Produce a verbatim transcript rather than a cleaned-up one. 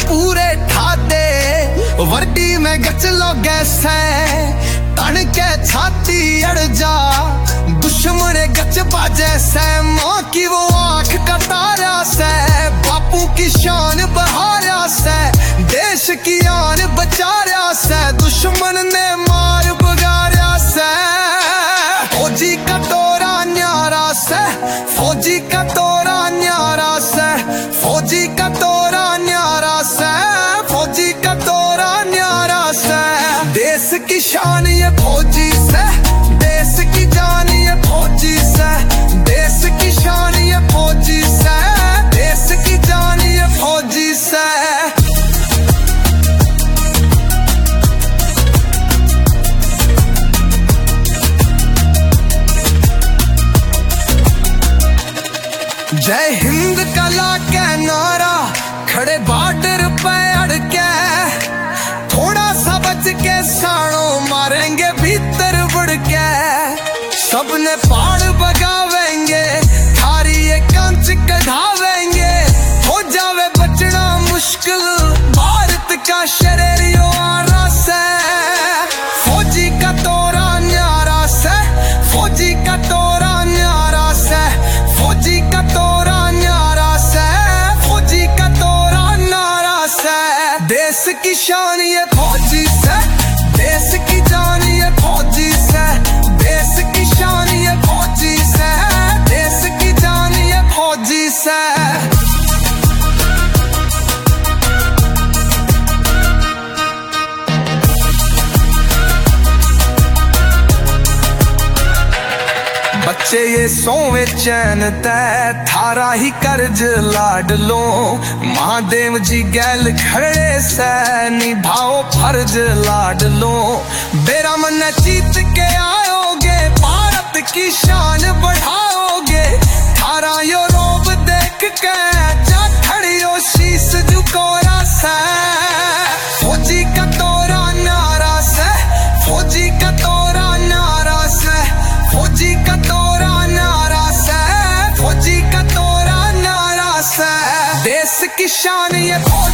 पूरे ठाते वर्दी में गच लो गैसे तन के छाती अड़ जा दुश्मन गच बाजे से माँ की वो आंख का तारा से बापू की शान बहारा से देश की आन बचारा से दुश्मन ने मार बगारा से फौजी का तोरा न्यारा से फौजी का तोरा न्यारा से फौजी का तोरा न्यारा से फौजी का तोरा न्यारा से देश की शान ये फौजी से देश की जान ये फौजी से देश की शान ये फौजी से देश की जान ये फौजी से जय हिंद कला के नारा खड़े बॉर्डर पे अड़के थोड़ा सा बच के साड़ो मारेंगे भीतर बुड़ के सबने पहाड़ बगावेंगे थारी ये कांच कढ़ावेंगे हो जावे बचना मुश्किल भारत का शरीरियो आरा से फौजी का तोरा न्यारा से फौजी का तोरा न्यारा से फौजी का तोरा न्यारा से फौजी का तोरा नारा से देश की शान ये फौजी से देश की जान ये फौजी से देश की शान ये फौजी से देश की जान ये फौजी से बच्चे ये सोवे चैन तै थारा ही कर्ज लाड लो महादेव जी गैल खड़े से निभाओ फर्ज लाड लो बेरा मन जीत के आओगे भारत की शान बढ़ाओगे थारा यो रोब देख के जा खड़ियो शीश झुकोरा से फौजी का तोरा नारा से फौजी का तोरा नारा से फौजी का तोरा नारा से फौजी का तोरा नारा से देश की शान ये